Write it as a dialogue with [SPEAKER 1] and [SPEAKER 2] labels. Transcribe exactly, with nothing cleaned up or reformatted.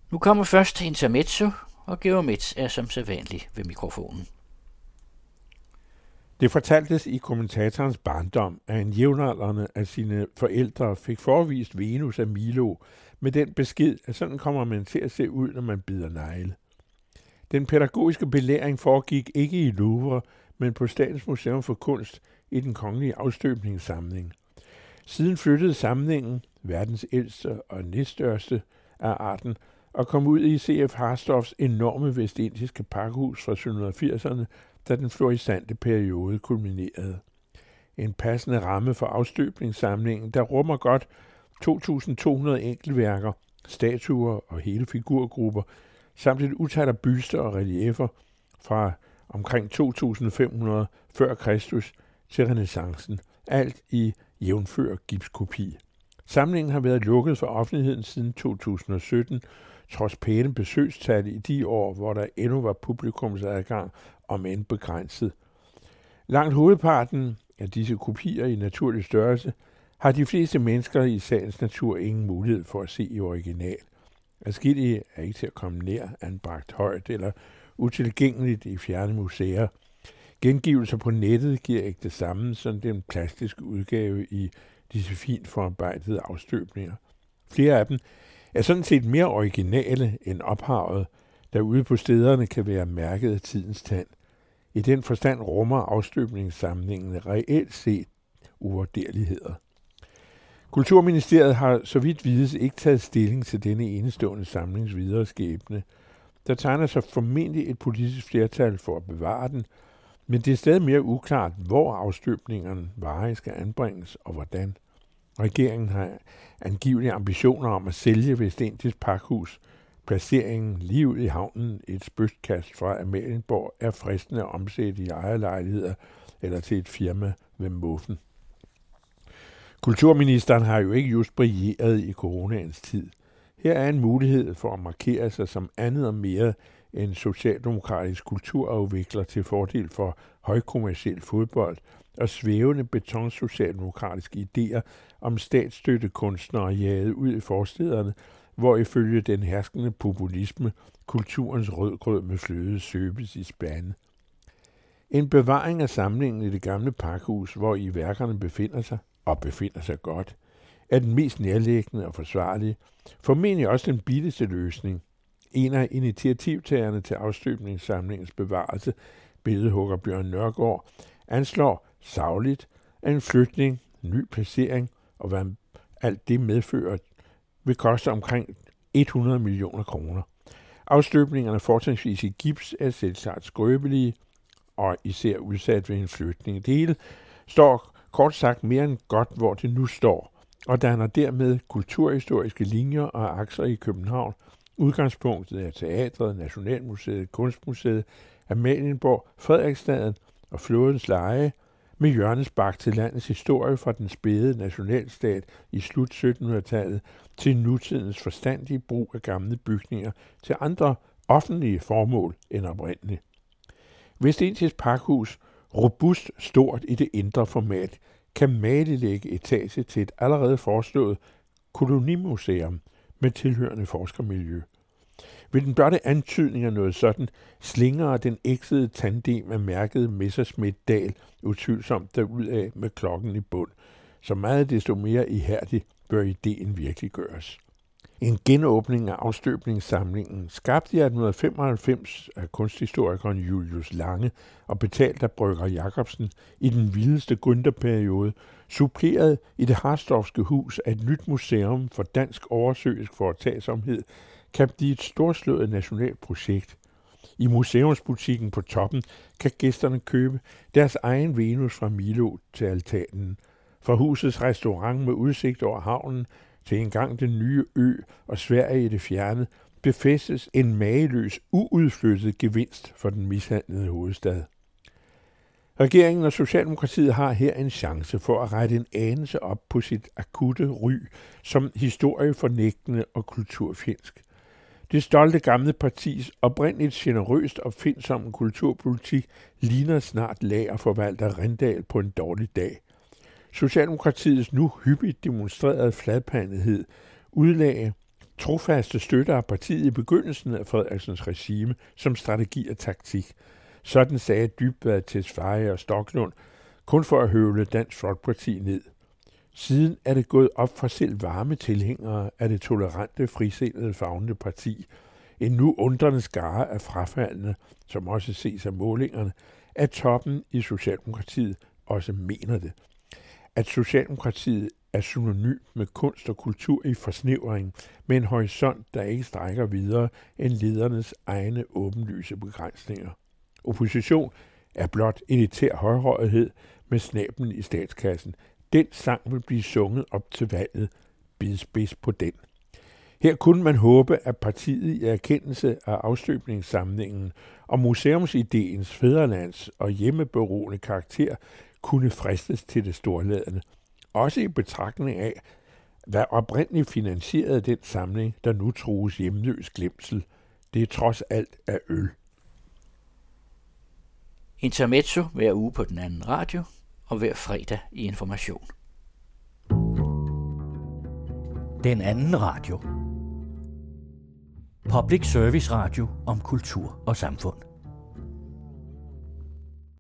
[SPEAKER 1] Nu kommer først intermezzo, og Georg Metz er som sædvanlig ved mikrofonen.
[SPEAKER 2] Det fortaltes i kommentatorens barndom, at en jævnaldrende af sine forældre fik forvist Venus af Milo med den besked, at sådan kommer man til at se ud, når man bider negle. Den pædagogiske belæring foregik ikke i Louvre, men på Statens Museum for Kunst i den kongelige afstøbningssamling. Siden flyttede samlingen, verdens ældste og næststørste af arten, og kom ud i C F Harsdorffs enorme vestindiske pakhus fra sytten firserne, da den florissante periode kulminerede. En passende ramme for afstøbningssamlingen, der rummer godt to tusind to hundrede enkeltværker, statuer og hele figurgrupper, samt et utal af buster og reliefer fra omkring to tusind fem hundrede før Kristus til renæssancen, alt i jævnfør gipskopi. Samlingen har været lukket for offentligheden siden to tusind og sytten, trods pæne besøgstal i de år, hvor der endnu var publikumsadgang, om end begrænset. Langt hovedparten af disse kopier i naturlig størrelse har de fleste mennesker i sagens natur ingen mulighed for at se i original. Adskillige er ikke til at komme nær anbragt højt eller utilgængeligt i fjerne museer. Gengivelser på nettet giver ikke det samme som den plastiske udgave i disse fint forarbejdede afstøbninger. Flere af dem er sådan set mere originale end ophavet, der ude på stederne kan være mærket af tidens tand. I den forstand rummer afstøbningssamlingen reelt set uvurderligheder. Kulturministeriet har så vidt vides ikke taget stilling til denne enestående samlings videre skæbne. Der tegner sig formentlig et politisk flertal for at bevare den, men det er stadig mere uklart, hvor afstøbningerne varigt skal anbringes og hvordan. Regeringen har angivelige ambitioner om at sælge Vestindisk Pakhus. Placeringen lige ud i havnen, et spytkast fra Amalienborg, er fristende at omsætte i ejerlejligheder eller til et firma ved muffen. Kulturministeren har jo ikke just brilleret i coronaens tid. Her er en mulighed for at markere sig som andet og mere end socialdemokratisk kulturafvikler til fordel for højkommerciel fodbold og svævende betonsocialdemokratiske idéer om statsstøttekunstnere jaget ud i forstederne, hvor ifølge den herskende populisme kulturens rødgrød med fløde søbes i spande. En bevaring af samlingen i det gamle pakhus, hvor i værkerne befinder sig, og befinder sig godt, er den mest nærliggende og forsvarlige, formentlig også den billigste løsning. En af initiativtagerne til afstøbningssamlingens bevarelse, billedhugger Bjørn Nørgaard, anslår sagligt, at en flytning, ny placering og hvad alt det medfører, vil koste omkring hundrede millioner kroner. Afstøbningerne fortrinsvis i gips er selvsagt skrøbelige og især udsat ved en flytning. Det hele står kort sagt mere end godt, hvor det nu står, og danner dermed kulturhistoriske linjer og akser i København. Udgangspunktet er teatret, Nationalmuseet, Kunstmuseet, Amalienborg, Frederiksstaden og Flådens Leje, med hjørnespark til landets historie fra den spæde nationalstat i slut syttenhundredetallet til nutidens forstandige brug af gamle bygninger til andre offentlige formål end oprindeligt. Vestindisk Pakhus, robust stort i det indre format, kan magelægge etage til et allerede foreslået kolonimuseum med tilhørende forskermiljø. Ved den blotte antydning af noget sådan, slinger den ægsede tandem af mærket Messerschmitt-Dahl utvivlsomt derudad med klokken i bund. Så meget desto mere ihærdigt bør ideen virkelig gøres. En genåbning af afstøbningssamlingen, skabt i atten femoghalvfems af kunsthistorikeren Julius Lange og betalt af Brøgger Jacobsen i den vildeste gründerperiode, suppleret i det Harsdorffske hus af et nyt museum for dansk oversøisk foretagsomhed, kan blive et storslået nationalt projekt. I museumsbutikken på toppen kan gæsterne købe deres egen Venus fra Milo til altanen. Fra husets restaurant med udsigt over havnen til engang den nye ø og Sverige i det fjerne, befæstes en mageløs, uudflyttet gevinst for den mishandlede hovedstad. Regeringen og Socialdemokratiet har her en chance for at rette en anelse op på sit akutte ry som historiefornægtende og kulturfjendsk. Det stolte gamle partis oprindeligt generøst opfindsomme kulturpolitik ligner snart lagerforvalter Rindal på en dårlig dag. Socialdemokratiets nu hyppigt demonstrerede fladpandighed udlagde trofaste støtter af partiet i begyndelsen af Frederiksens regime som strategi og taktik. Sådan sagde Dybvad, Tesfaye og Stoklund, kun for at høvle Dansk Folkeparti ned. Siden er det gået op for selv varme tilhængere af det tolerante, frisindede, favnende parti. En nu undrende skare af frafaldende, som også ses af målingerne, at toppen i Socialdemokratiet også mener det. At Socialdemokratiet er synonym med kunst og kultur i forsnævring, med en horisont, der ikke strækker videre end ledernes egne åbenlyse begrænsninger. Opposition er blot elitær højrøgethed med snablen i statskassen. Den sang vil blive sunget op til valget. Bid spids på den. Her kunne man håbe, at partiet i erkendelse af afstøbningssamlingen og museumsideens fædrelands- og hjemmeberoende karakter kunne fristes til det storladende. Også i betragtning af, hvad oprindeligt finansierede den samling, der nu trues hjemløs glemsel. Det er trods alt af øl.
[SPEAKER 1] Intermezzo hver uge på den anden radio og hver fredag i Information.
[SPEAKER 3] Den anden radio. Public Service Radio om kultur og samfund.